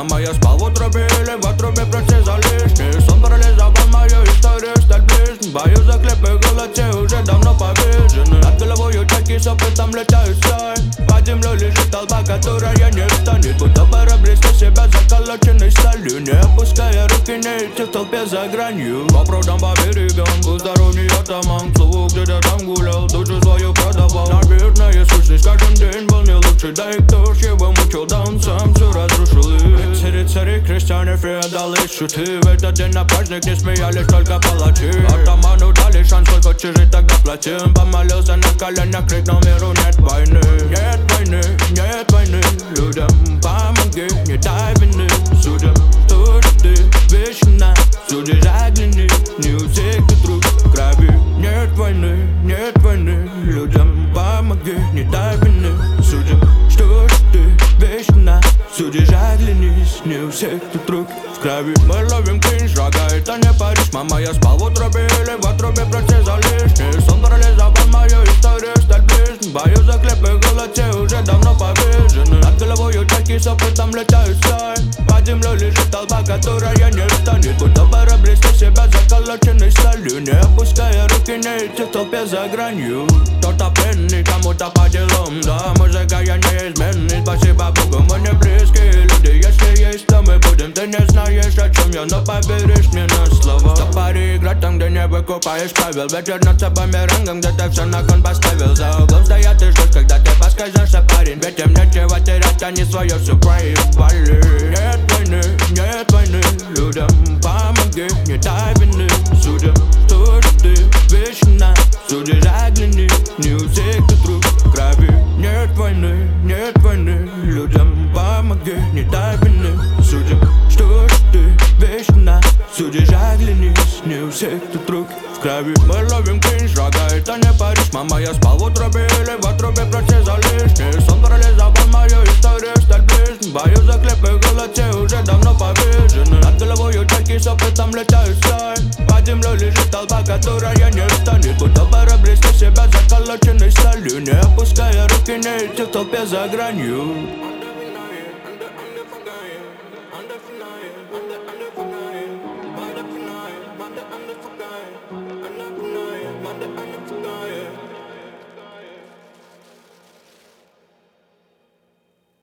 мама, я спал в утробе или в отрубе процесса лишний. Сон парализовал мою историю, сталь ближней. Боюсь за хлеб и голод, те уже давно повержены. Над головою чайки с опытом летают сталь. Под землей лежит толпа, которая не встанет. Будто корабли с себя заколоченной сталью. Не опуская руки, не идти в толпе за гранью. По прудам, по берегам, двусторонний атаман. Слово где-то там гулял, душу свою продавал. Наверное, сущность каждый день был не лучше. Да и кто ж его мучил, да он сам все разрушил. Рыцари, цари, крестьяне, феодалы, шуты. В этот день на праздник не смеялись только палачи. Атаману дали шанс, сколько чужих тогда платим. Помолился на коленях, крикнул миру: нет войны. Нет войны, нет войны. Людям помоги, не дай вины. Судям, что же ты вечно судишь, огляни. Не у всех ты друг в крови. Нет войны, нет войны. Людям помоги, не дай вины. Судям, что же ты вечно судишь, оглянись. Не у всех ты друг в крови. Мы ловим кринж, рога, это не Париж. Мама, я спал в утробе или в отрубе процесса лишний. Сон парализовал мою историю, сталь ближней. Боюсь за хлеб и голод, те уже давно повержены. Над головою чайки с опытом летают сталь. Под землей лежит толпа, которая не встанет. Будто корабли с себя заколоченной сталью. Не опуская руки, не идти в толпе за гранью. Кто-то пленный, кому-то по делам. Да, музыка я неизменный, спасибо Богу, мы не близкие люди. Если есть, то мы будем. Ты не знаешь, о чем я, но поверишь мне на слово. В паре играть там, где не выкупаешь правил. Вечер над собой мерангом, где ты все на кон поставил. За углом стоят и ждут, когда ты подскажешься, парень. Ведь им нечего терять, они свое все проебали. Нет войны, нет войны. Людям помоги, не дай вины. Судям, что же ты вечно судишь, огляни. Не у всех ты друг в крови. Нет войны, нет войны. Людям помоги, не дай вины. Судям, что же ты вечно судишь, оглянись. Не у всех ты друг в крови. Мы ловим кринж, рога, это не Париж. Мама, я спал в утробе или в отрубе процесса лишний. Сон парализовал мою историю, сталь ближней. Боюсь за хлеб и голод, те уже давно повержены. Над головою чайки с опытом летают сталь. Под землей лежит толпа, которая не встанет. Будто корабли с себя заколоченной сталью. Не опуская руки, не идти в толпе за гранью.